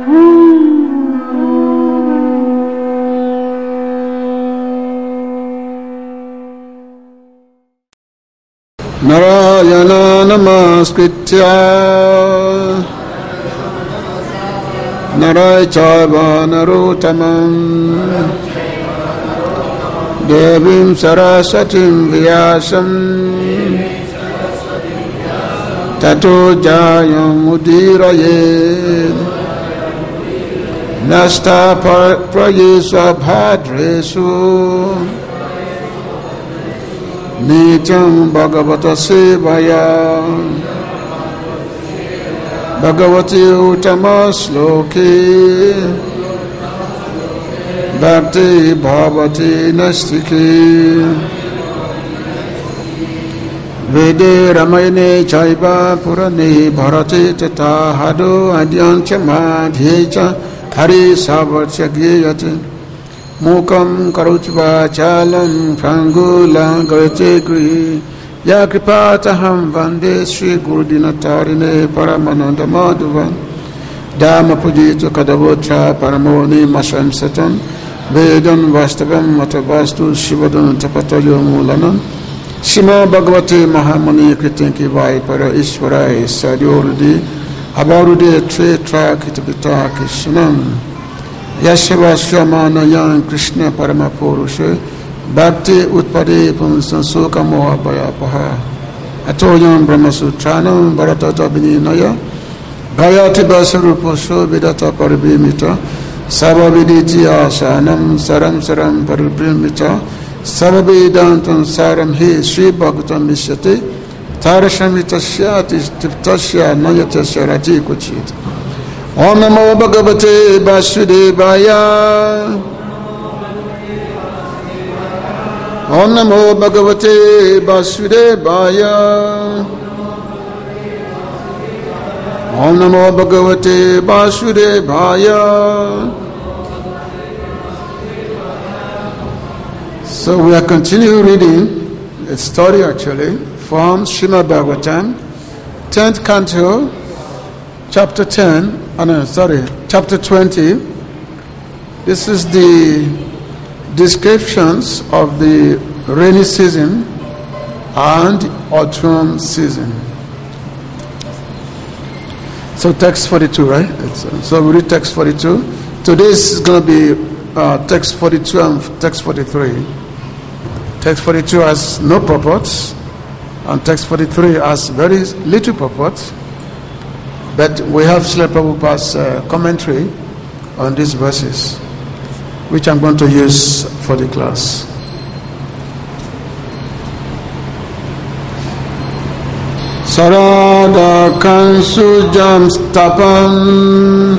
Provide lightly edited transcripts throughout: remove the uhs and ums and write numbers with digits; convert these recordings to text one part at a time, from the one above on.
Narayana namaskritya Naray chaiva narottamam Devim Sarasatim Vyasam Tato Jayam Udirayet Nasta Prayesva Bhadresu Nityam Bhagavata Sevaya Bhagavati Uttama Sloke Bhakti Bhavati Nastiki Vede Ramayane Chaiva Purane Bharati Tata Hado Adyancha Madhyecha Hari Savatya Giyate Mukam Karuchva Chalam Prangula Garate Gri Ya Kripataham Vande Sri Guru Dinatarine Paramananda Madhuva Dhamma Pujita Kadavocha Paramoni Masam Satan Vedan Vastavam Matavastu Shivadan Tapatayo Mulanam Shima Bhagavate Mahamani Kritinki Vai Para Ishvarai Sadyurdi Abarude Tre Trakitapita Krishnam Yashava Shyamana Yan Krishna Paramapurusha Bhakti Utpade Pumsansoka Mohabhaya Paha Atoyam Brahmasutranam Bharatata Bininaya Bhayati Basarupasho Vedata Paribhimita Sabhaviditi Asanam Saram Saram Paribhimita Sabhavidantam Saram He Sri Bhagavatam Mishyate Tarashamita Shyati Tiptasya Nayatasya Raji Kuchit Om Namo Bhagavate Vasudevaya Om Namo Bhagavate Vasudevaya Om Namo Bhagavate Vasudevaya. So we are continuing reading a story actually from Srimad Bhagavatam, 10th canto, chapter 20. This is the descriptions of the rainy season and autumn season. So text 42, right? So we read text 42. Today is going to be text 42 and text 43. Text 42 has no purport, and text 43 has very little purport. But we have Srila Prabhupada's commentary on these verses, which I'm going to use for the class. Sarada Kansu Jam Stapam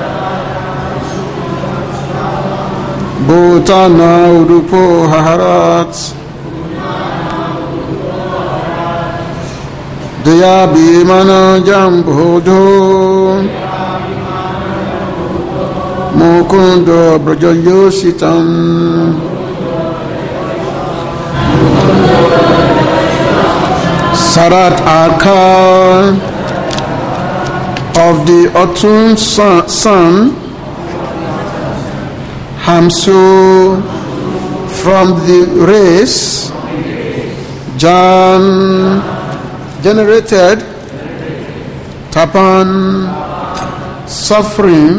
Bhutana Udupo Haharat Daya Bhimana Jambodho Mukundo Brajayositam Sarat Arka of the autumn sun Hamsu from the race Jan generated Tapan suffering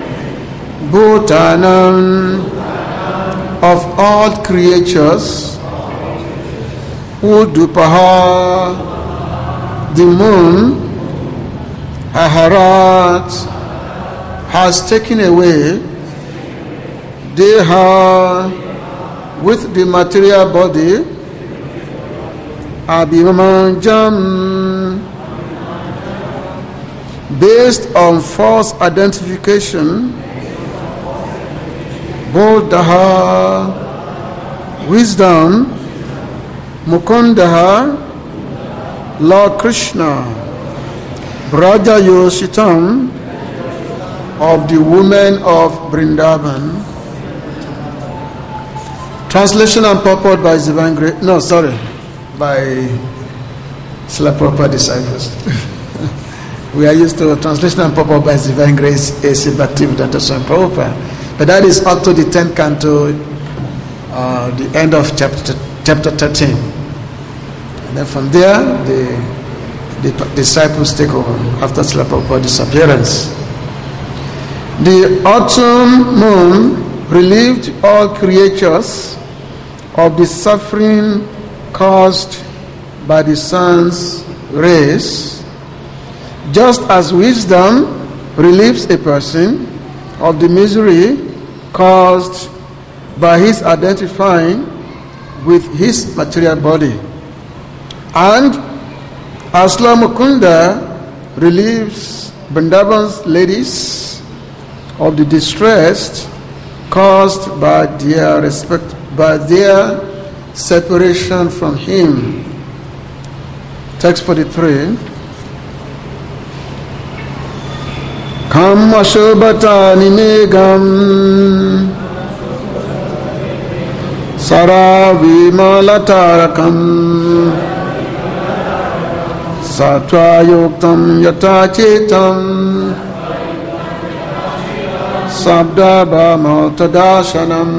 Bhutanam of all creatures Udupaha the moon Aharat has taken away Deha with the material body Abhimanjam based on false identification Bodhaha wisdom Mukundaha Lord Krishna Braja Yositam of the women of Vrindavan. Translation and purport by Divine Grace. By Srila Prabhupada disciples. We are used to translation and purport by His Divine Grace A.C. Bhaktivedanta Swami Prabhupada. But that is up to the 10th canto, the end of chapter 13. And then from there, the disciples take over after Srila Prabhupada's disappearance. The autumn moon relieved all creatures of the suffering caused by the sun's rays, just as wisdom relieves a person of the misery caused by his identifying with his material body. And as Lord Mukunda relieves Vrindavan's ladies of the distress caused by their separation from him. Text 43. Kam ashobata nimegam Saravimalatakam Satvayuktam Yatachetam Sabdabhamaltadashanam.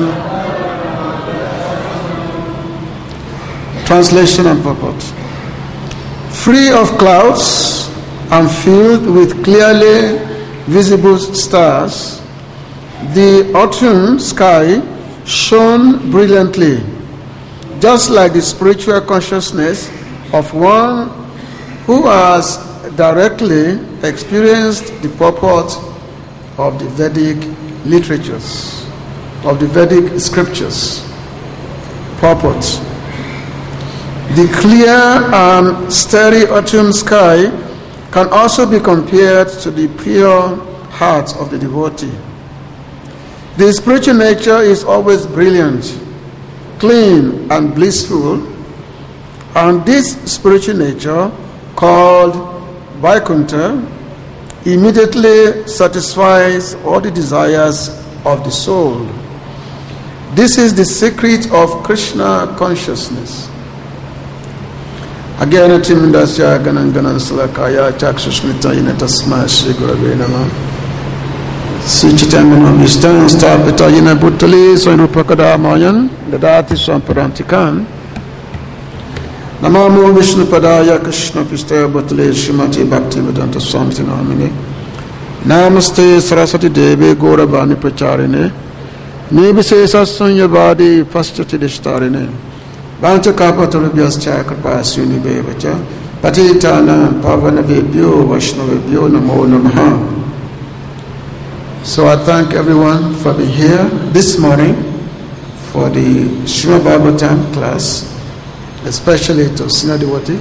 Translation and purport. Free of clouds and filled with clearly visible stars, the autumn sky shone brilliantly, just like the spiritual consciousness of one who has directly experienced the purport of the Vedic literatures, of the Vedic scriptures. Purport. The clear and starry autumn sky can also be compared to the pure heart of the devotee. The spiritual nature is always brilliant, clean, and blissful, and this spiritual nature, called Vaikuntha, immediately satisfies all the desires of the soul. This is the secret of Krishna consciousness. Again, Timindasya Gananganan Salakaya Chakshushmita Inatasma Shri Gurave Nama Sri Chitamana Mishtan Stapita Yina Bhutali Soinupakada Mayan Dadati Swamparantikan Namamu Vishnu Padaya Krishna Pistaya Bhutali Srimati Bhaktivedanta Swami Namini Namaste Saraswati Devi Gauravani Pracharine Nibhisesa Sunyavadi Paschati Dishtarine Vancha Kapatarubhyascha Kripasuni Bevacha Patitana Pavanavebhyo Vaishnavebhyo Namo Namaha. So I thank everyone for being here this morning for the Srimad Bhagavatam class, especially to Senior Devotee.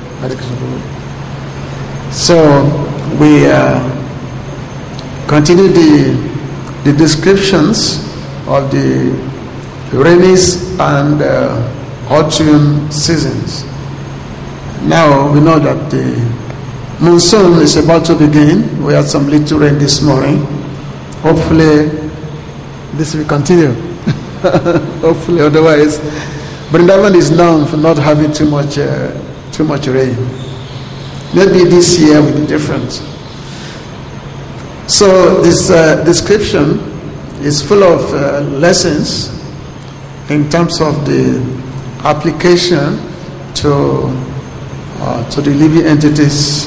So we continue the descriptions of the rainy and autumn seasons. Now we know that the monsoon is about to begin. We had some little rain this morning. Hopefully this will continue. Hopefully, otherwise Vrindavan is known for not having too much rain. Maybe this year will be different. So this description is full of lessons in terms of the application to the living entities,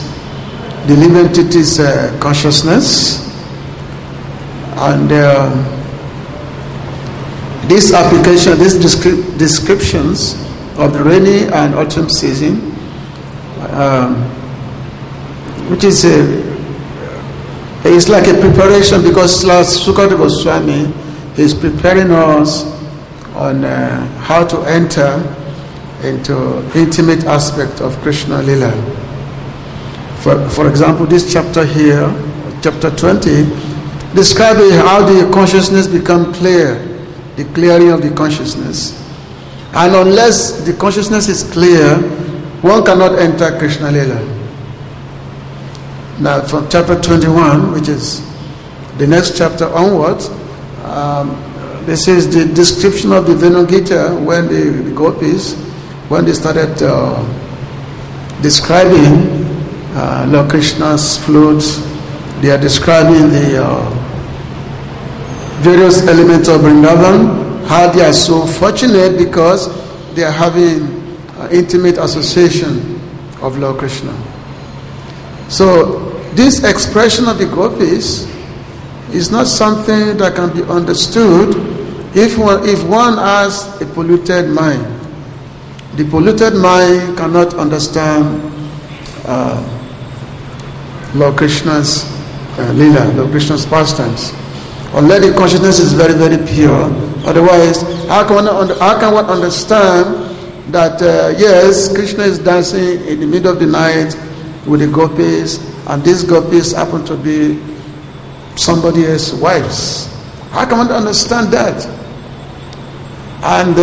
consciousness, and this application, these descriptions of the rainy and autumn season, which is it's like a preparation, because Sukata Goswami is preparing us on how to enter into intimate aspect of Krishna Lila. For example, this chapter here, chapter 20, describing how the consciousness become clear, the clearing of the consciousness. And unless the consciousness is clear, one cannot enter Krishna Lila. Now from chapter 21, which is the next chapter onwards, this is the description of the Venu Gita, when the gopis, when they started describing Lord Krishna's flute. They are describing the various elements of Vrindavan, how they are so fortunate because they are having intimate association of Lord Krishna. So this expression of the gopis is not something that can be understood if one has a polluted mind. The polluted mind cannot understand Lord Krishna's Leela, Lord Krishna's pastimes. Unless the consciousness is very, very pure. Otherwise, how can one understand that yes, Krishna is dancing in the middle of the night with the gopis, and these gopis happen to be somebody else's wives? How can one understand that? And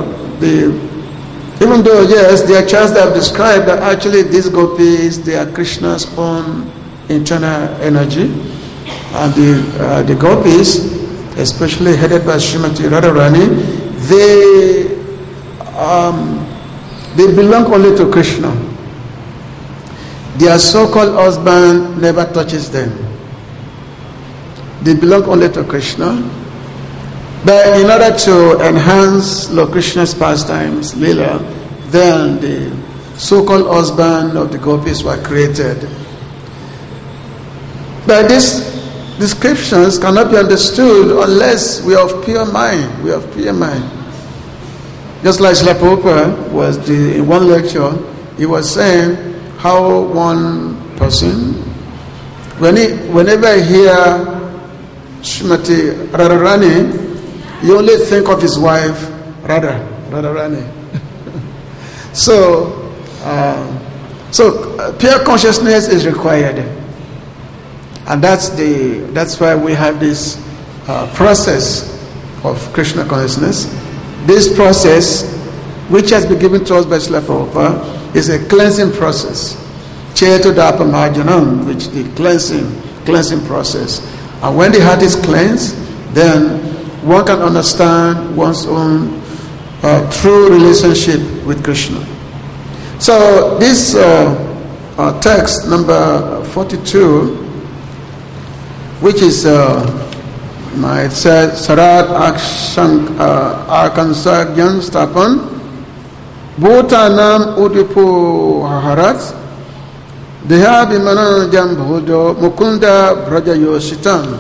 even though yes, there are chants that have described that actually these gopis, they are Krishna's own internal energy. And the gopis, especially headed by Srimati Radharani, they belong only to Krishna. Their so-called husband never touches them. They belong only to Krishna. But in order to enhance Lord Krishna's pastimes, Leela, then the so-called husband of the gopis were created. But these descriptions cannot be understood unless we are of pure mind. We have pure mind. Just like Srila Prabhupada was in one lecture, he was saying how one person, whenever I hear Srimati Radharani, you only think of his wife, Radharani. So pure consciousness is required. And that's why we have this process of Krishna consciousness. This process, which has been given to us by Srila Prabhupada, is a cleansing process. Chetodapa Marjanam, which the cleansing process. And when the heart is cleansed, then one can understand one's own true relationship with Krishna. So this text number 42, which is it says Sarat Arkansagyan Stapan Bhutanam Udipu Harat Deha Bimana Jambhodo Mukunda Brajayositam.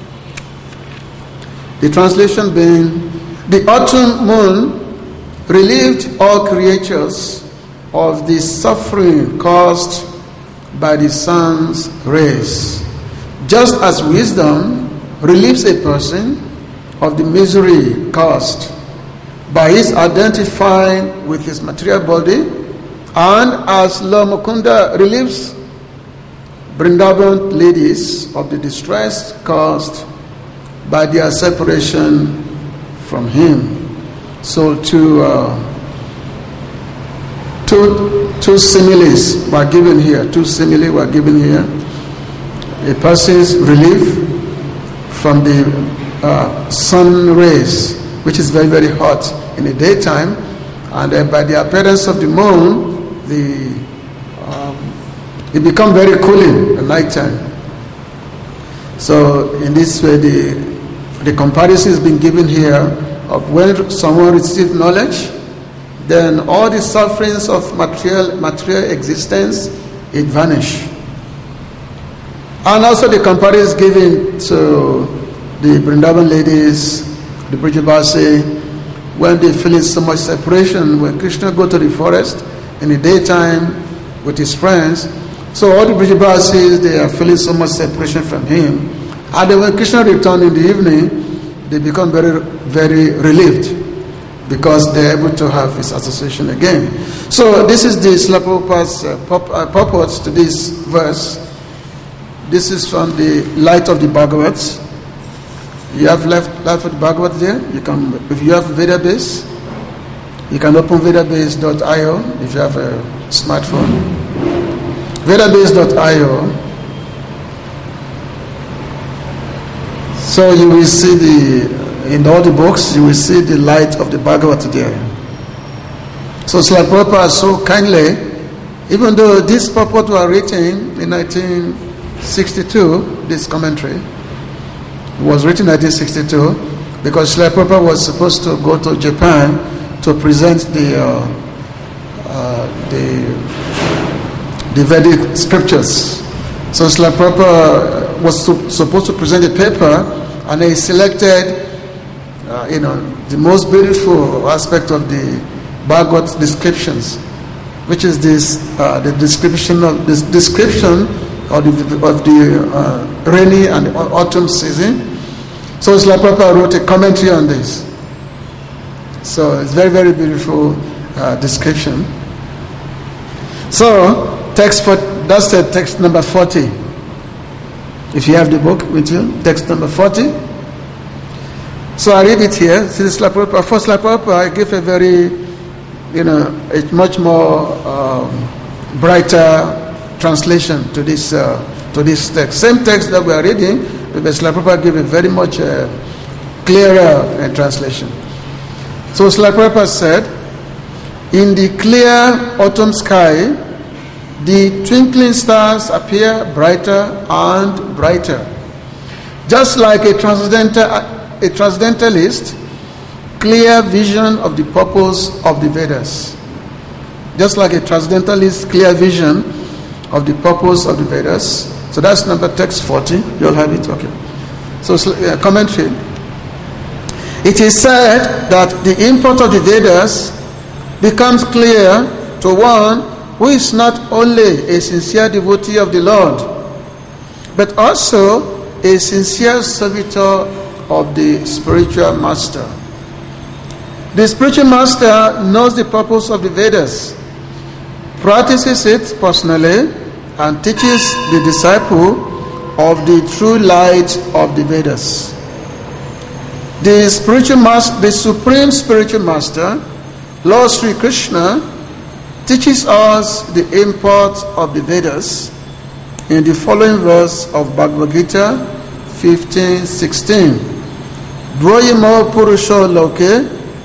The translation being, the autumn moon relieved all creatures of the suffering caused by the sun's rays, just as wisdom relieves a person of the misery caused by his identifying with his material body, and as Lord Mukunda relieves Vrindavan ladies of the distress caused by their separation from him. So two similes were given here. Two simile were given here. A person's relief from the sun rays, which is very, very hot in the daytime, and then by the appearance of the moon, it becomes very cooling at night time. So in this way, the comparison has been given here of when someone receives knowledge, then all the sufferings of material existence, it vanishes. And also the comparison is given to the Vrindavan ladies, the Brijavasi, when they feel so much separation, when Krishna go to the forest in the daytime with his friends, so all the Brijavasis, they are feeling so much separation from him. And then when Krishna returns in the evening, they become very, very relieved because they are able to have his association again. So this is the Srila Prabhupada's purport to this verse. This is from the Light of the Bhagavat. You have Light of the Bhagavat there. You can, if you have Vedabase, you can open Vedabase.io if you have a smartphone. Vedabase.io. So you will see in all the books, you will see the Light of the Bhagavat there. So Srila Prabhupada so kindly Even though this purport was written in 1962, this commentary was written in 1962, because Srila Prabhupada was supposed to go to Japan to present the Vedic scriptures. So Srila Prabhupada was supposed to present a paper, and he selected the most beautiful aspect of the Bhagavad descriptions, which is the description of the rainy and autumn season. So Srila Prabhupada wrote a commentary on this. So it's very, very beautiful description. So that's the text number 40. If you have the book with you, text number 40. So I read it here. First Srila Prabhupada, I give a very, a much more brighter translation to this text. Same text that we are reading, but Srila Prabhupada gave a very much clearer translation. So Srila Prabhupada said, in the clear autumn sky, the twinkling stars appear brighter and brighter, just like a transcendentalist clear vision of the purpose of the Vedas. Just like a transcendentalist clear vision of the purpose of the Vedas. So that's text 40. You'll have it, okay. So commentary. It is said that the import of the Vedas becomes clear to one who is not only a sincere devotee of the Lord, but also a sincere servitor of the spiritual master. The spiritual master knows the purpose of the Vedas, practices it personally, and teaches the disciple of the true light of the Vedas. The supreme spiritual master, Lord Sri Krishna, teaches us the import of the Vedas in the following verse of Bhagavad Gita 15:16. Dvoyimo purusho loke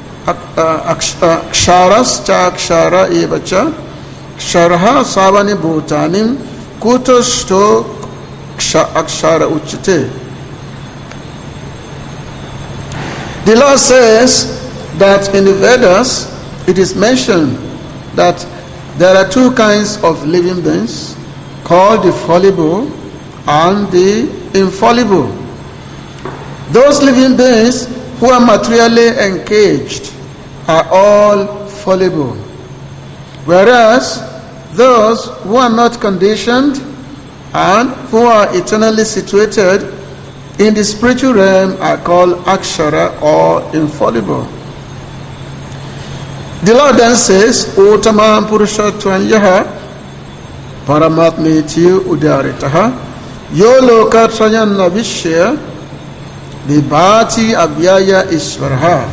aksharas cha akshara evacha ksharha savani bhutanim kutoshto akshara uchite. The Lord says that in the Vedas it is mentioned that there are two kinds of living beings, called the fallible and the infallible. Those living beings who are materially engaged are all fallible, whereas those who are not conditioned and who are eternally situated in the spiritual realm are called akshara or infallible. The Lord then says, Uttamam Purushatvanyaha Paramatmeti Udaritaha Yoloka Trayana Vishya Vibhati Abhyaya Ishvaraha.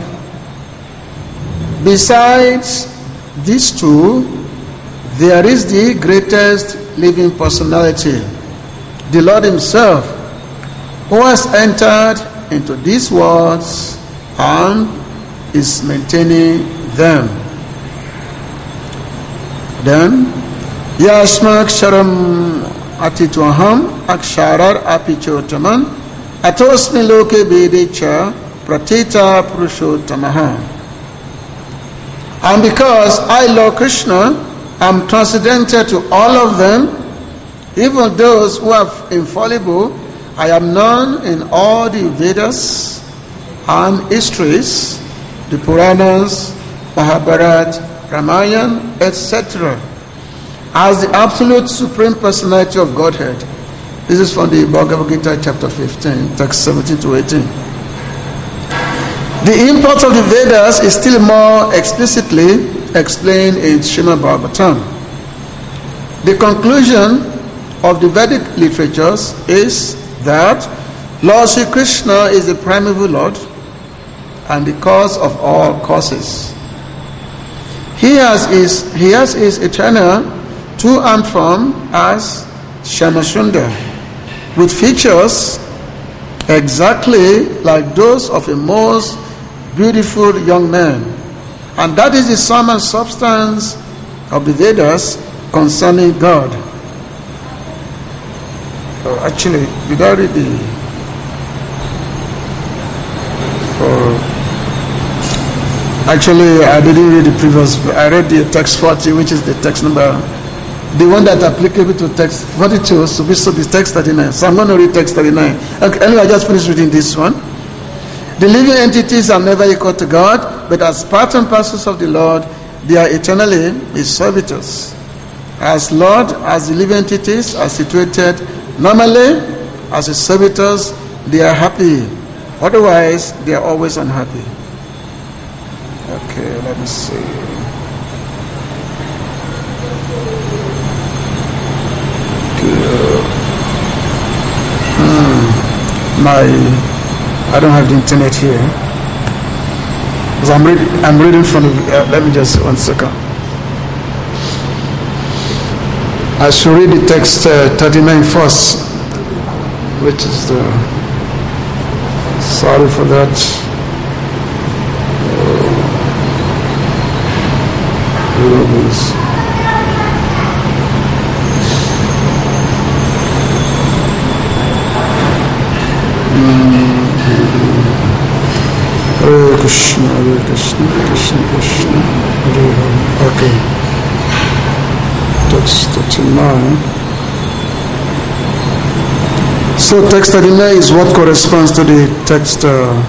Besides these two, there is the greatest living personality, the Lord Himself, who has entered into these worlds and is maintaining them. Then, Yashma Aksharam Atitwaham Aksharar Apichotaman Atosmi Loke Vedecha Pratita Purushottamaha. And because I, Lord Krishna, am transcendental to all of them, even those who are infallible, I am known in all the Vedas and histories, the Puranas, Mahabharata, Ramayana, etc., as the absolute supreme personality of Godhead. This is from the Bhagavad Gita chapter 15, text 17 to 18. The import of the Vedas is still more explicitly explained in Srimad Bhagavatam. The conclusion of the Vedic literatures is that Lord Sri Krishna is the primeval Lord and the cause of all causes. He has his eternal two-armed form as Shyamasundar, with features exactly like those of a most beautiful young man. And that is the sum and substance of the Vedas concerning God. Oh, actually, did I read the... Actually, I didn't read the previous. I read the text 40, which is the text number, the one that's applicable to text 42, so this will be text 39. So I'm going to read text 39. Okay, anyway, I just finished reading this one. The living entities are never equal to God, but as part and parcels of the Lord, they are eternally His servitors. As Lord, as the living entities are situated normally as His servitors, they are happy. Otherwise, they are always unhappy. Okay, let me see. I don't have the internet here. So I'm reading from let me just 1 second. I should read the text 39 first, which is the... Sorry for that. Hare Krishna, Hare Krishna, Krishna Krishna, Hare Hare. Okay. Text 39. So text 39 is what corresponds to the text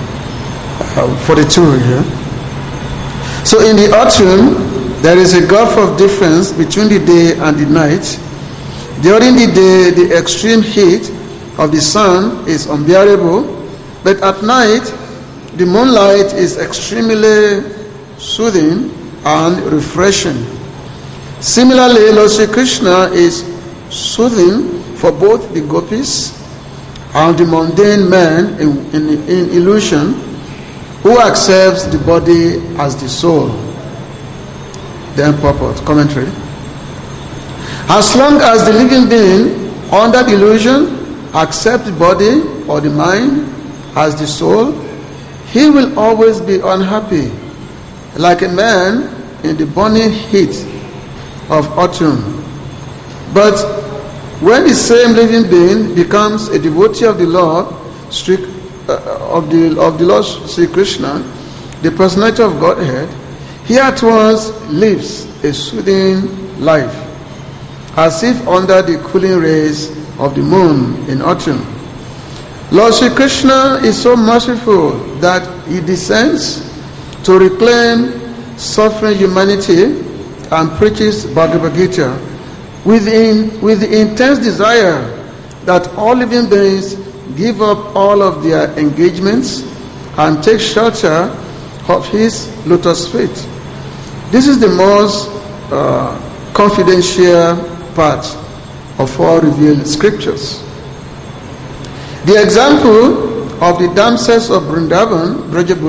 42 here. So in the autumn, there is a gulf of difference between the day and the night. During the day, the extreme heat of the sun is unbearable, but at night, the moonlight is extremely soothing and refreshing. Similarly, Lord Sri Krishna is soothing for both the gopis and the mundane man in illusion who accepts the body as the soul. Then purport, commentary. As long as the living being under delusion accepts the body or the mind as the soul, he will always be unhappy, like a man in the burning heat of autumn. But when the same living being becomes a devotee of the Lord, of the Lord Sri Krishna, the personality of Godhead, he at once lives a soothing life, as if under the cooling rays of the moon in autumn. Lord Sri Krishna is so merciful that he descends to reclaim suffering humanity and preaches Bhagavad Gita with the intense desire that all living beings give up all of their engagements and take shelter of his lotus feet. This is the most confidential part of all revealed scriptures. The example of the damsels of Vrindavan,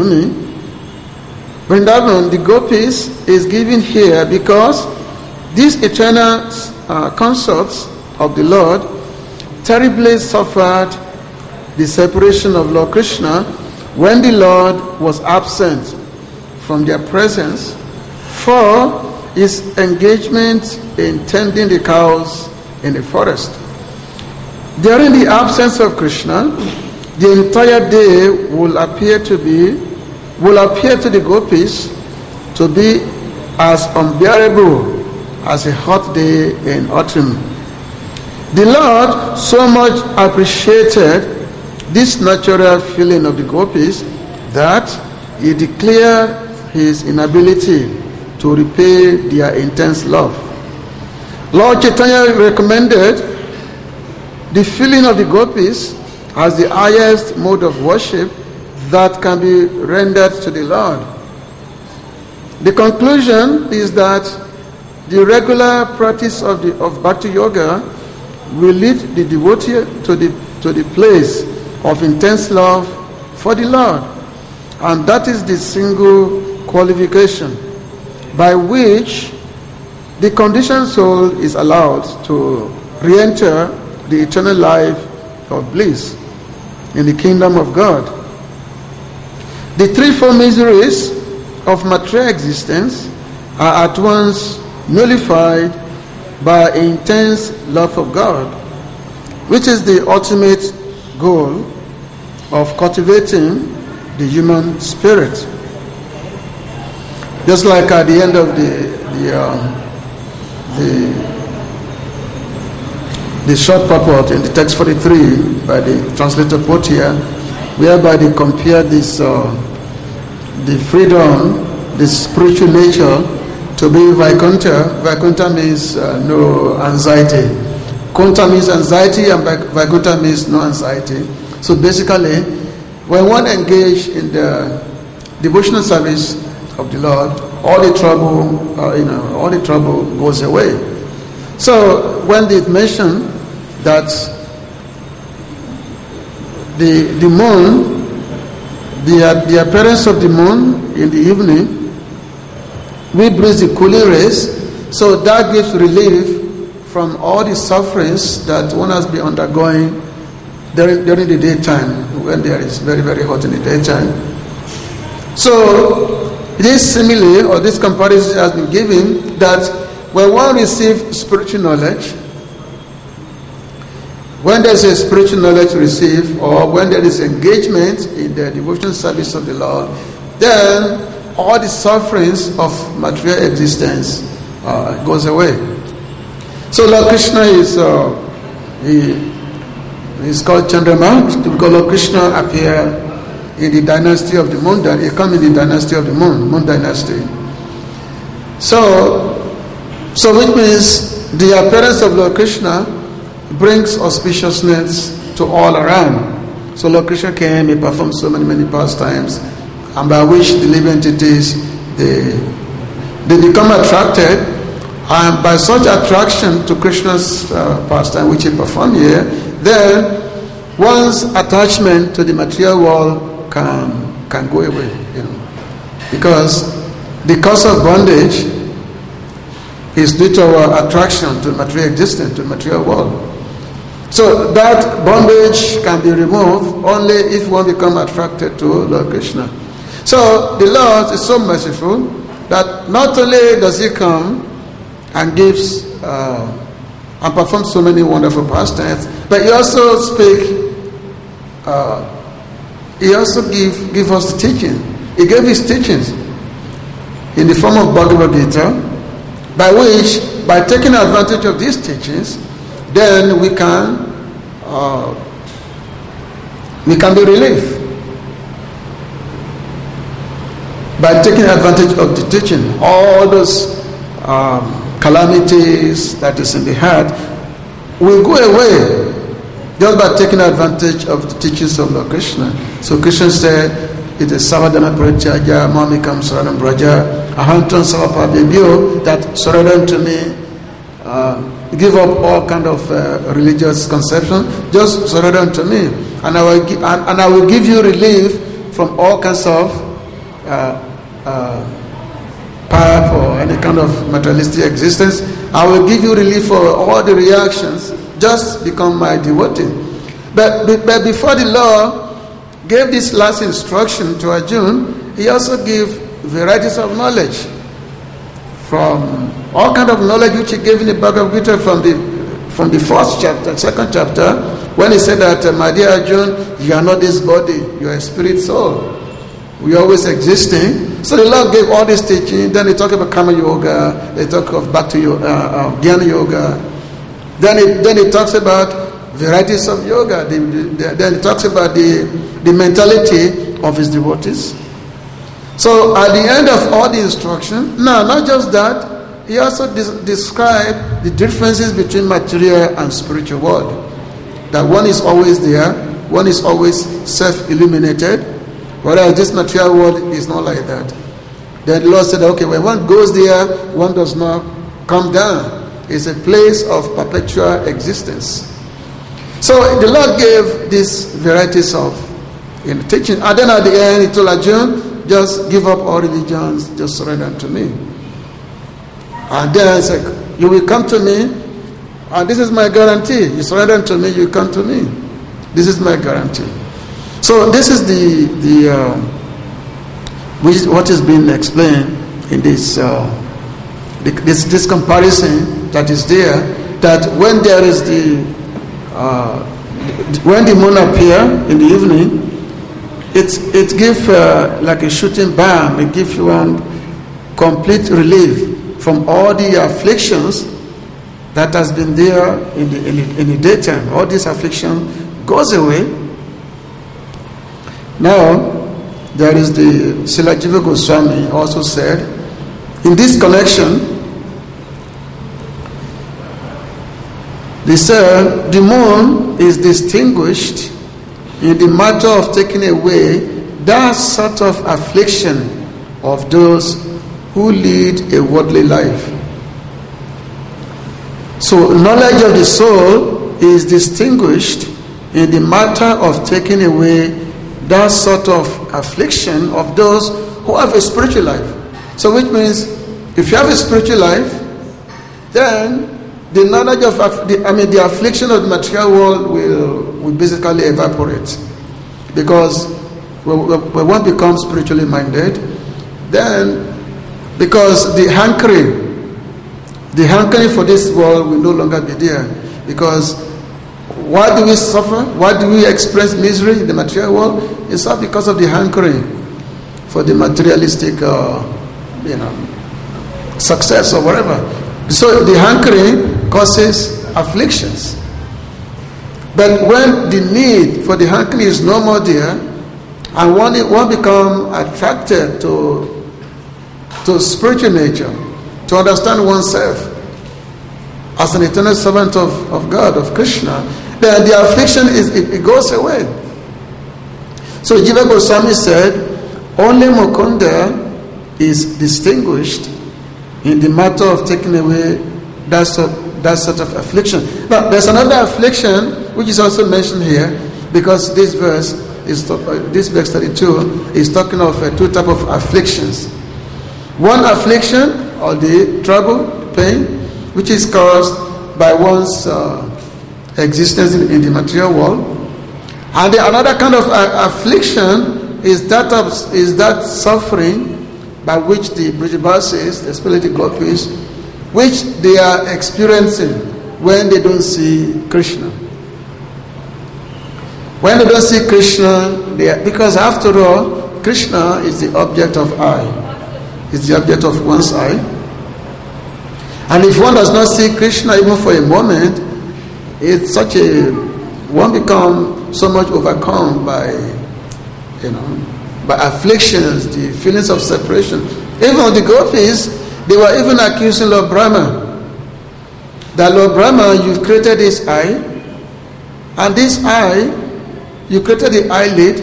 Vrindavan, the gopis, is given here because these eternal consorts of the Lord terribly suffered the separation of Lord Krishna when the Lord was absent from their presence for his engagement in tending the cows in the forest. During the absence of Krishna, the entire day will appear to the gopis to be as unbearable as a hot day in autumn. The Lord so much appreciated this natural feeling of the gopis that he declared his inability to repay their intense love. Lord Chaitanya recommended the feeling of the gopis as the highest mode of worship that can be rendered to the Lord. The conclusion is that the regular practice of Bhakti Yoga will lead the devotee to the place of intense love for the Lord, and that is the single qualification by which the conditioned soul is allowed to re-enter the eternal life of bliss in the kingdom of God. The threefold miseries of material existence are at once nullified by intense love of God, which is the ultimate goal of cultivating the human spirit. Just like at the end of the short purport in the text 43 by the translator put here, whereby they compare this the freedom, the spiritual nature, to be Vaikuntha. Vaikuntha means no anxiety. Kunta means anxiety, and Vaikuntha means no anxiety. So basically, when one engages in the devotional service of the Lord, all the trouble goes away. So when they mention that the moon, the appearance of the moon in the evening, we breathe the cooling rays, so that gives relief from all the sufferings that one has been undergoing during the daytime, when there is very, very hot in the daytime. So this simile or this comparison has been given that when one receives spiritual knowledge, when there is a spiritual knowledge received, or when there is engagement in the devotional service of the Lord, then all the sufferings of material existence goes away. So Lord Krishna is called Chandrama because Lord Krishna appeared in the dynasty of the moon. He comes in the dynasty of the moon dynasty. So which means the appearance of Lord Krishna brings auspiciousness to all around. So Lord Krishna came, he performed so many pastimes, and by which the living entities they become attracted, and by such attraction to Krishna's pastime which he performed here, then one's attachment to the material world can go away, because the cause of bondage is due to our attraction to material existence, to the material world. So that bondage can be removed only if one becomes attracted to Lord Krishna. So the Lord is so merciful that not only does he come and gives and perform so many wonderful pastimes, but he also give us the teaching. He gave his teachings in the form of Bhagavad Gita, by which, by taking advantage of these teachings, then we can be relieved. By taking advantage of the teaching, all those calamities that is in the heart will go away just by taking advantage of the teachings of Lord Krishna. So Krishna said, it is Savadana Parityajya Mamikam Saranam Braja Ahantam Savapabhebhyo, that surrender unto me, give up all kind of religious conception, just surrender unto me, and I will give you relief from all kinds of pipe or any kind of materialistic existence. I will give you relief for all the reactions. Just become my devotee. But before the Lord gave this last instruction to Arjuna, he also gave varieties of knowledge, from all kind of knowledge which he gave in the Bhagavad Gita from the first chapter, second chapter, when he said that, my dear Arjuna, you are not this body, you are a spirit soul. We are always existing. So the Lord gave all this teaching. Then he talked about Karma Yoga. They talk of Bhakti Yoga, Jnana Yoga. Then he talks about varieties of yoga. Then he talks about the mentality of his devotees. So at the end of all the instruction, not just that, he also described the differences between material and spiritual world. That one is always there, one is always self-illuminated, whereas this material world is not like that. Then the Lord said, okay, when one goes there, one does not come down. It's a place of perpetual existence. So the Lord gave these varieties of teaching. And then at the end, he told Arjuna, just give up all religions, just surrender to me. And then he said, you will come to me, and this is my guarantee. You surrender to me, you come to me. This is my guarantee. So this is what is being explained in this this comparison that is there, that when there is when the moon appear in the evening, it gives like a shooting balm. It gives you one complete relief from all the afflictions that has been there in the daytime. All this affliction goes away. Now, there is the Srila Jiva Goswami also said, in this connection, they said the moon is distinguished in the matter of taking away that sort of affliction of those who lead a worldly life. So knowledge of the soul is distinguished in the matter of taking away that sort of affliction of those who have a spiritual life. So which means if you have a spiritual life, then the knowledge of the affliction of the material world will basically evaporate, because we won't become spiritually minded. Then, because the hankering for this world will no longer be there. Because why do we suffer? Why do we experience misery in the material world? It's not because of the hankering for the materialistic, success or whatever. So the hankering causes afflictions. But when the need for the hankering is no more there, and one become attracted to spiritual nature, to understand oneself as an eternal servant of God, of Krishna, then the affliction it goes away. So Jiva Goswami said, only Mukunda is distinguished in the matter of taking away that sort of affliction. Now, there's another affliction which is also mentioned here, because this verse 32 is talking of two types of afflictions. One affliction, or the trouble, pain, which is caused by one's existence in the material world, and another kind of affliction is that suffering by which the Brajavasis, especially the gopis, which they are experiencing when they don't see Krishna. When they don't see Krishna, because after all, Krishna is the object of eye. It's the object of one's eye. And if one does not see Krishna even for a moment, it's one becomes so much overcome by afflictions, the feelings of separation. Even the gopis, they were even accusing Lord Brahma, that Lord Brahma, you've created this eye, and this eye, you created the eyelid,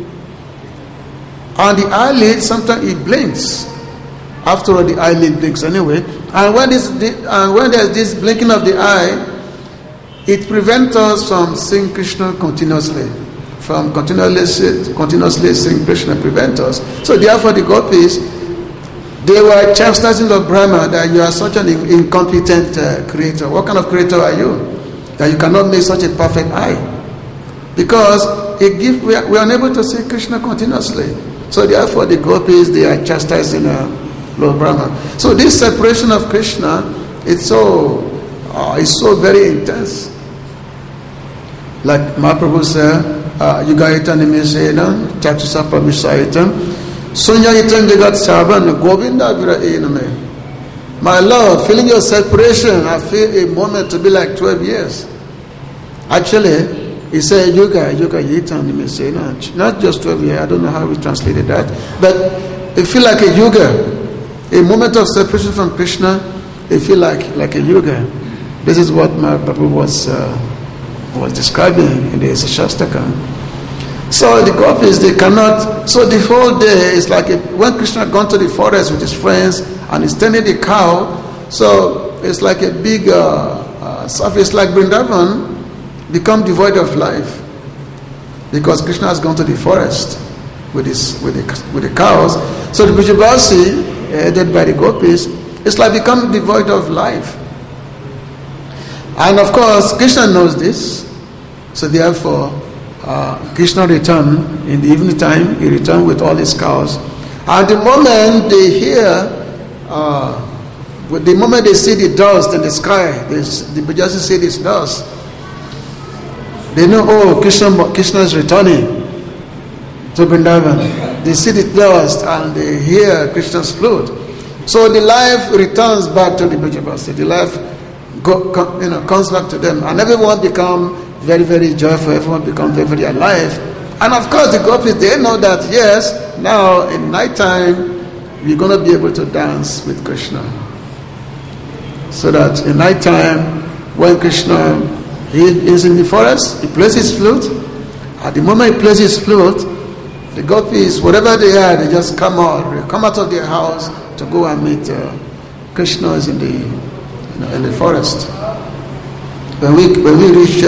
and the eyelid sometimes it blinks. After all, the eyelid blinks anyway, and when there's this blinking of the eye, it prevents us from seeing Krishna continuously. From continuously seeing Krishna prevent us. So therefore the gopis, they were chastising Lord Brahma that you are such an incompetent creator. What kind of creator are you, that you cannot make such a perfect eye? Because we are unable to see Krishna continuously. So therefore the gopis, they are chastising Lord Brahma. So this separation of Krishna, it's so very intense. Like Mahaprabhu said, Yugaitan Nimisena, Chatusapa Misaitam, Sunyaitan Jagat Saban, Govinda Vira Ename. My Lord, feeling your separation, I feel a moment to be like 12 years. Actually, he said Yuga Yitan Nimisena, not just 12 years, I don't know how we translated that, but it feel like a yuga, a moment of separation from Krishna, it feel like a yuga. This is what Mahaprabhu was describing in the Shastaka. So the gopis, they cannot, so the whole day is like when Krishna gone to the forest with his friends and he's tending the cow, so it's like a big surface, like Vrindavan become devoid of life, because Krishna has gone to the forest with the cows. So the Brajavasi, headed by the gopis, it's like become devoid of life. And of course, Krishna knows this. So therefore, Krishna returned in the evening time. He returned with all his cows. And the moment they hear But the moment they see the dust in the sky, they just see this dust. They know, oh, Krishna is returning to Vrindavan. They see the dust and they hear Krishna's flute. So the life returns back to the Brajavasi. The life comes back to them, and everyone become very, very joyful. Everyone become very, very alive. And of course, the gopis, they know that yes, now in night time we're going to be able to dance with Krishna. So that in night time, when Krishna is in the forest, he plays his flute. At the moment he plays his flute, the gopis, whatever they are, they just come out of their house to go and meet Krishna is in the forest. When we reach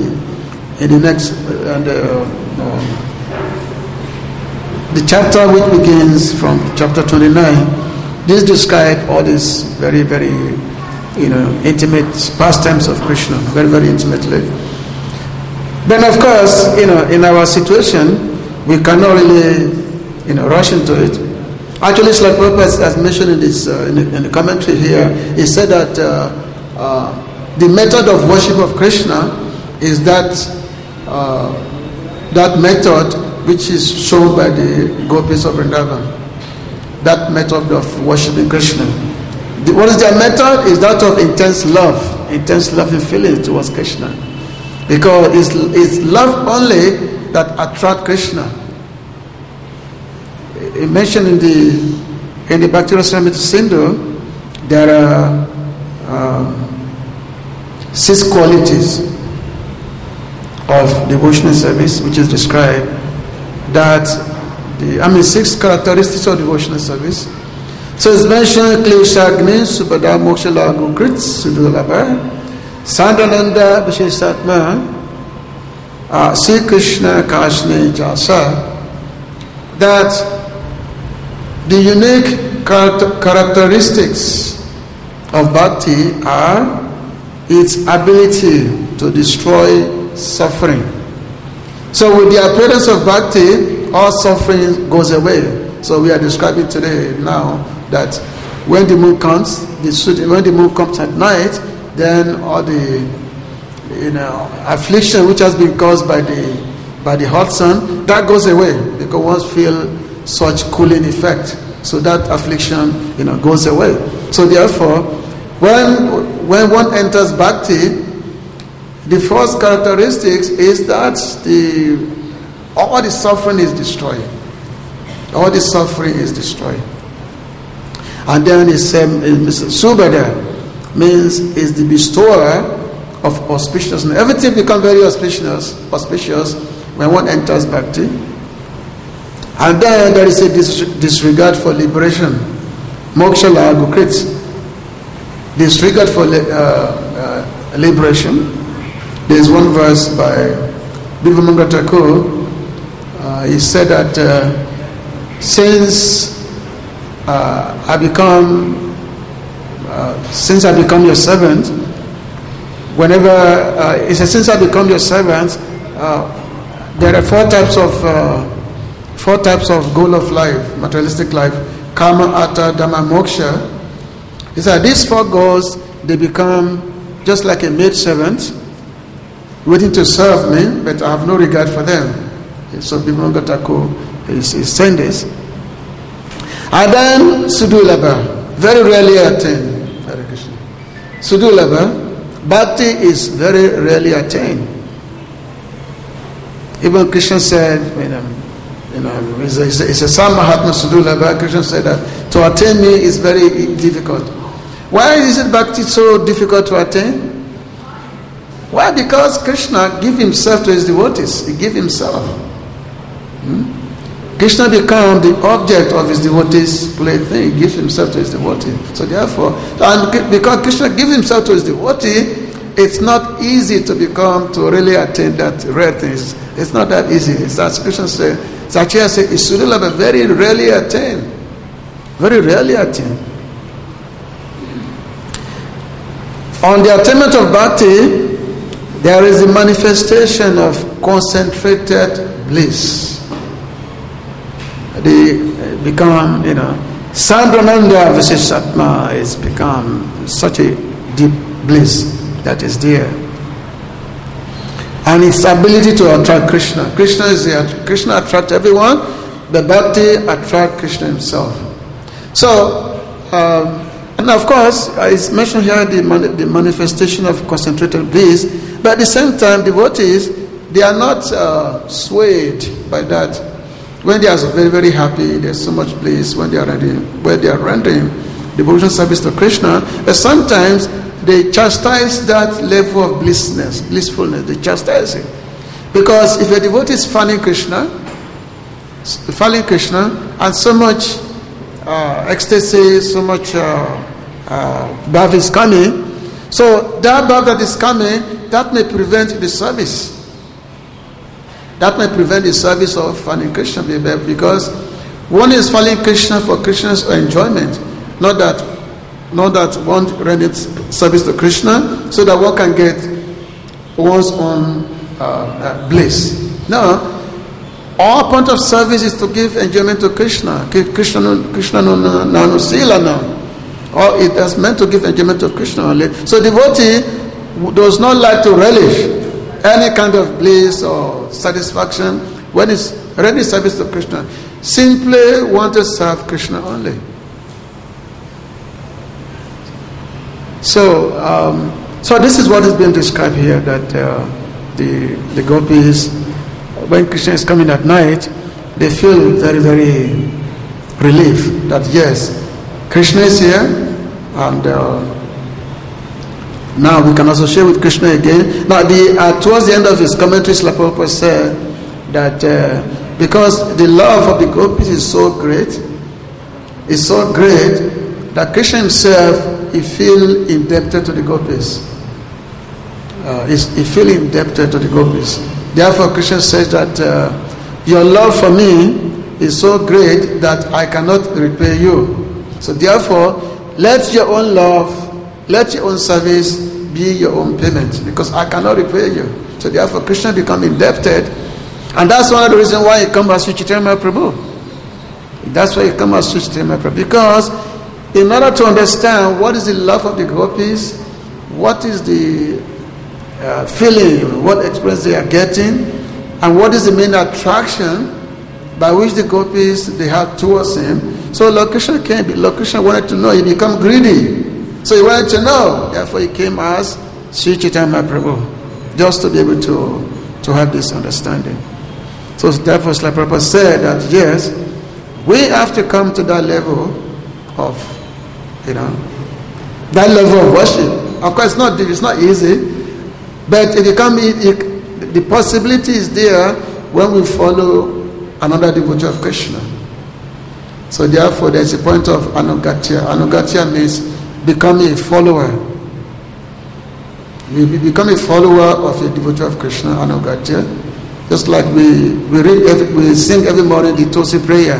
the chapter which begins from chapter 29, this describes all these very, very intimate pastimes of Krishna, very, very intimately. Then of course, in our situation, we cannot really rush into it. Actually, Srila Prabhupada has mentioned in the commentary here, he said that the method of worship of Krishna is that method which is shown by the gopis of Vrindavan. That method of worshiping Krishna. What is their method? Is that of intense love and feeling towards Krishna. Because it's love only that attracts Krishna. He mentioned in the Bhakti Rasamrita Sindhu, there are 6 qualities of devotional service which is described. That 6 characteristics of devotional service. So it's mentioned Kleshagni, Subhada Mokshala Gukrit, Sudulabha, Sandhananda Visheshatma, Sri Krishna Kashni Jasa, that the unique characteristics of bhakti are its ability to destroy suffering. So with the appearance of bhakti, all suffering goes away. So we are describing today now that when the moon comes, at night, then all the affliction which has been caused by the hot sun, that goes away because one feel such cooling effect. So that affliction goes away. So therefore, when one enters bhakti, the first characteristics is that all the suffering is destroyed. All the suffering is destroyed. And then Subhada means is the bestower of auspiciousness. Everything becomes very auspicious when one enters bhakti. And then there is a disregard for liberation. Mokshala Gukrit. Disregard for liberation. There is one verse by Bilvamangal Thakur. He said that since I become your servant, since I become your servant, there are 4 types of goal of life, materialistic life: karma, artha, dhamma, moksha. He said these 4 goals, they become just like a maid servant waiting to serve me, but I have no regard for them. So Bilvamangal Thakur is saying this. And then Sudulabha, very rarely attained. Hare Krishna. Sudulabha, bhakti is very rarely attained. Even Krishna said, it's a Sam Mahatma Sudulabha. Krishna said that to attain me is very difficult. Why is it bhakti so difficult to attain? Why? Because Krishna gave himself to his devotees. He gave himself. Krishna becomes the object of his devotees' plaything. He gives himself to his devotee. So therefore, and because Krishna gives himself to his devotee, it's not easy to really attain that rare things. It's not that easy. It's as Krishna said, Sachya said, Sudulabha, very rarely attained. Very rarely attained. On the attainment of bhakti, there is a manifestation of concentrated bliss. They become, Sadhananda Viseshatma has become such a deep bliss that is there. And its ability to attract Krishna. Krishna attracts everyone, but Bhakti attracts Krishna himself. So, and of course, it's mentioned here the manifestation of concentrated bliss, but at the same time, devotees, they are not swayed by that. When they are very, very happy, there's so much bliss when they are rendering devotional service to Krishna, but sometimes they chastise that level of blissfulness, they chastise it. Because if a devotee is following Krishna, and so much ecstasy, so much bhav is coming, so that bhav that is coming, that may prevent the service. That may prevent the service of following Krishna, because one is following Krishna for Krishna's enjoyment, not that one renders service to Krishna so that one can get one's own bliss. No, our point of service is to give enjoyment to Krishna. Krishna nanu silana. Or it is meant to give enjoyment to Krishna only. So devotee does not like to relish any kind of bliss or satisfaction when it's rendering service to Krishna. Simply want to serve Krishna only. So this is what is being described here, that the gopis, when Krishna is coming at night, they feel very, very relieved that yes, Krishna is here, and now we can associate with Krishna again. Now, towards the end of his commentary, Srila Prabhupada said that because the love of the gopis is so great that Krishna himself, he feels indebted to the gopis. He feels indebted to the gopis. Therefore, Krishna says that your love for me is so great that I cannot repay you. So therefore, let your own love, let your own service be your own payment, because I cannot repay you. So therefore, Krishna becomes indebted, and that's one of the reasons why he comes as Sri Chaitanya Mahaprabhu. That's why he comes as Sri Chaitanya Mahaprabhu, because in order to understand what is the love of the gopis, what is the feeling, what experience they are getting, and what is the main attraction by which the gopis they have towards him. So Lord Krishna wanted to know. He became greedy, so he wanted to know. Therefore, he came as Sri Chaitanya Mahaprabhu, just to be able to have this understanding. So therefore, Srila Prabhupada said that yes, we have to come to that level of, that level of worship. Of course, it's not easy, but the possibility is there when we follow another devotee of Krishna. So therefore, there is a point of anugatya. Anugatya means becoming a follower. We become a follower of a devotee of Krishna, anugatya. Just like we sing every morning the Tulsi prayer.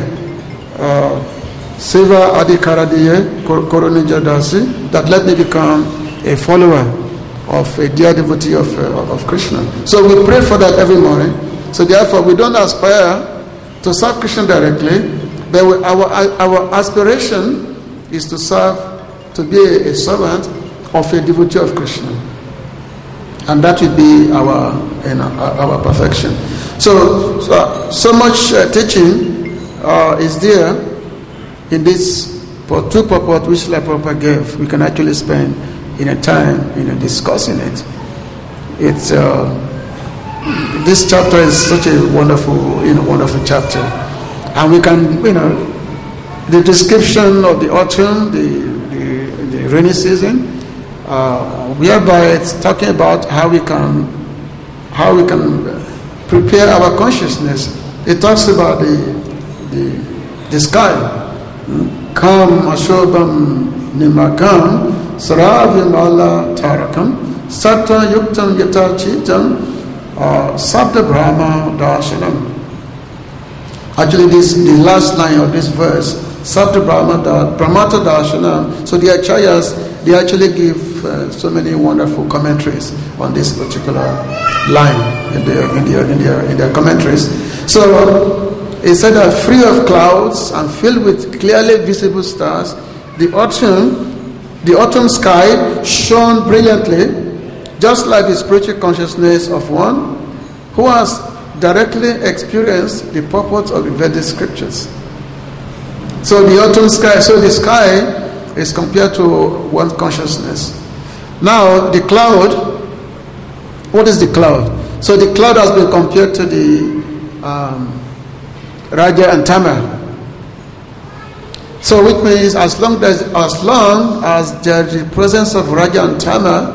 Seva Adi Karadiye Koronija Dasi, that let me become a follower of a dear devotee of Krishna. So we pray for that every morning. So therefore, we don't aspire to serve Krishna directly, but our aspiration is to serve, to be a servant of a devotee of Krishna, and that will be our perfection. So much teaching is there in this two purport which Srila Prabhupada gave. We can actually spend time discussing it. It's this chapter is such a wonderful chapter, and we can the description of the autumn, the rainy season, whereby it's talking about how we can prepare our consciousness. It talks about the sky. Kam ashobam nimakam saravimala tarakam satta yuktam yatachitam sabda brahma darshanam. Actually, the last line of this verse, sabda brahmata darshanam. So the acharyas, they actually give so many wonderful commentaries on this particular line in their commentaries. So He said that free of clouds and filled with clearly visible stars, the autumn sky shone brilliantly, just like the spiritual consciousness of one who has directly experienced the purport of the Vedic scriptures. So the autumn sky, so the sky is compared to one's consciousness. Now the cloud, what is the cloud? So the cloud has been compared to the Raja and Tama. So which means as long as there is the presence of Raja and Tama,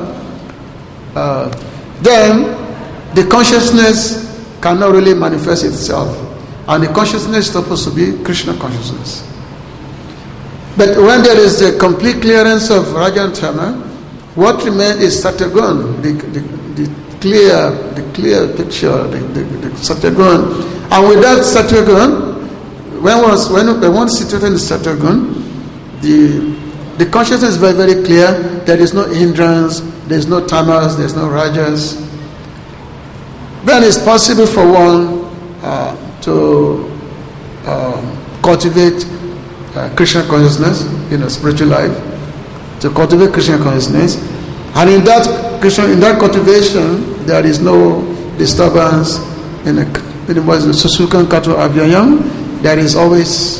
then the consciousness cannot really manifest itself. And the consciousness is supposed to be Krishna consciousness. But when there is the complete clearance of Raja and Tama, what remains is Satyagun, the clear picture, the Satyagun. And with that Satyagun, when one is situated in Satyagun, the consciousness is very, very clear. There is no hindrance, there is no tamas, there is no rajas. Then it's possible for one to cultivate Krishna consciousness in a spiritual life, to cultivate Krishna consciousness, and in that cultivation there is no disturbance in Susukan Kato Abhyayam. There is always,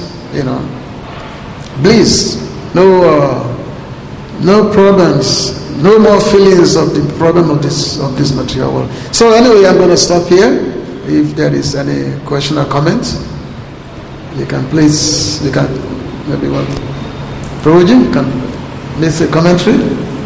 bliss, no problems, no more feelings of the problem of this material world. So anyway, I'm going to stop here. If there is any question or comment, you can maybe one. Prabhuji, can make a commentary.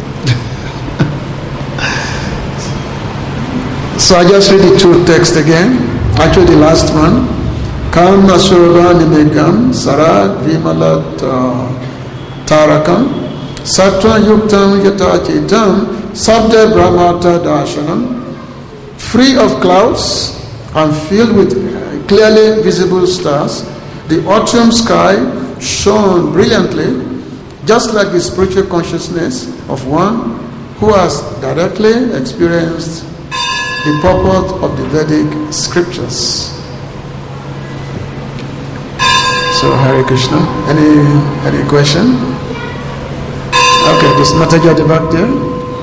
So I just read the two texts again. Actually, the last one. Kam Asurva Nimegam Sarat Vimalat Tarakam Sattva Yuktam Yatachitam Sabda Brahmata Darshanam, free of clouds and filled with clearly visible stars, the autumn sky shone brilliantly, just like the spiritual consciousness of one who has directly experienced the purport of the Vedic scriptures. So Hare Krishna. Any question? Okay, this Mataji at the back there.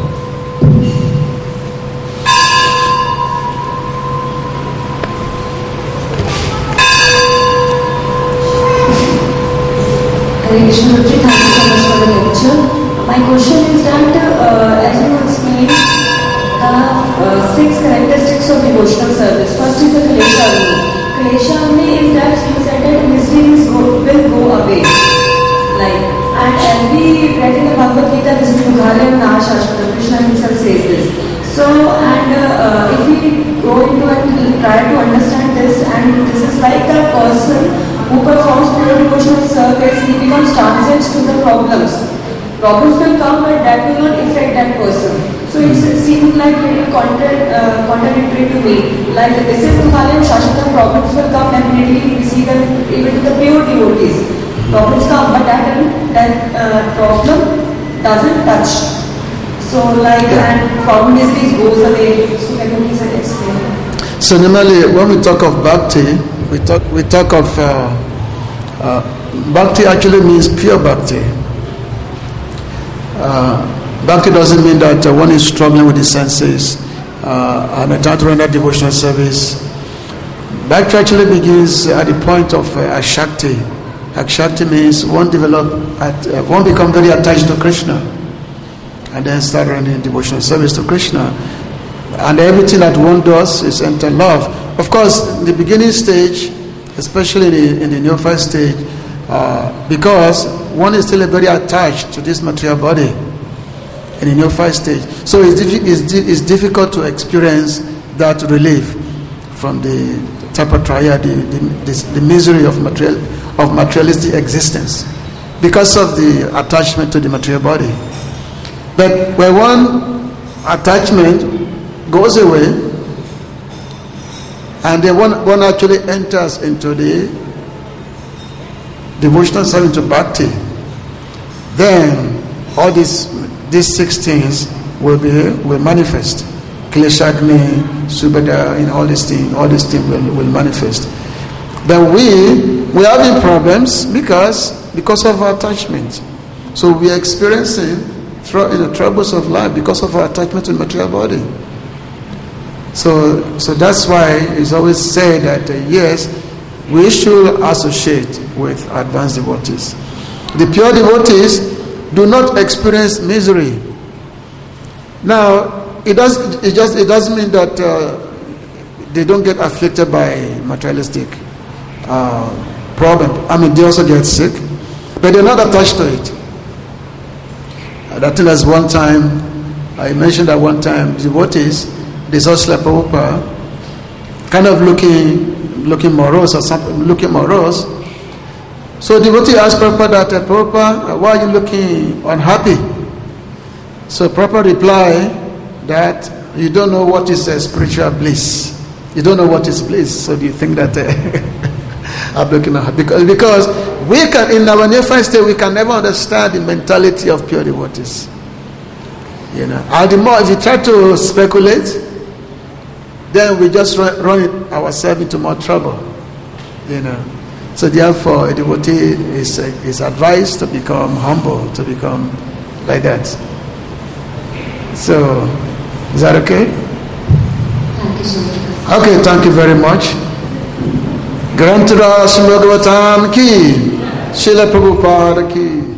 Hare Krishna, thank you so much for the lecture. My question is that as you explained, the 6 characteristics of devotional service. First is the Klesha Agni. Klesha Agni is that you said that miseries will go away. And as we read in the Bhagavad Gita, this is Mukhalaya Nashashvata, Krishna himself says this. So, if we go into and try to understand this, and this is like the person who performs pure devotional service, he becomes transient to the problems. Problems will come, but that will not affect that person. So it seems like very contradictory to me. Like this is Mukhalaya Nashashvata, problems will come, definitely we see that even with the pure devotees. Problems come, but that problem doesn't touch. So and problem is goes away. So can you please explain? So normally when we talk of bhakti, we talk of bhakti actually means pure bhakti. Bhakti doesn't mean that one is struggling with the senses and attempt to render devotional service. Bhakti actually begins at the point of Ashakti. Akshakti means one become very attached to Krishna and then start rendering devotional service to Krishna. And everything that one does is enter love. Of course, in the beginning stage, especially in the neophyte stage, because one is still very attached to this material body in the neophyte stage. So it's difficult to experience that relief from the tapatraya, the misery of materialistic existence because of the attachment to the material body. But when one attachment goes away and then one actually enters into the devotional service, into bhakti, then all these 6 things will manifest. Kleshagni, Subhada, all these things will manifest. then we're having problems because of our attachment. So we are experiencing troubles of life because of our attachment to the material body. So that's why it's always said that yes, we should associate with advanced devotees. The pure devotees do not experience misery. Now, it doesn't mean that they don't get afflicted by materialistic problem. I mean, they also get sick, but they're not attached to it. I think that's one time I mentioned that one time devotees, they saw Srila Prabhupada kind of looking morose or something, looking morose. So devotee asked Prabhupada that, Prabhupada, why are you looking unhappy? So Prabhupada replied that you don't know what is spiritual bliss. You don't know what is bliss. So do you think that I'm looking unhappy? Because we can, in our near-find state, we can never understand the mentality of pure devotees. You know, and the more if you try to speculate, then we just run ourselves into more trouble. You know, so therefore, a devotee is advised to become humble, to become like that. So, is that okay? Thank you so much. Okay, thank you very much. Grantra Srimad Bhagavatam ki, Srila Prabhupada ki.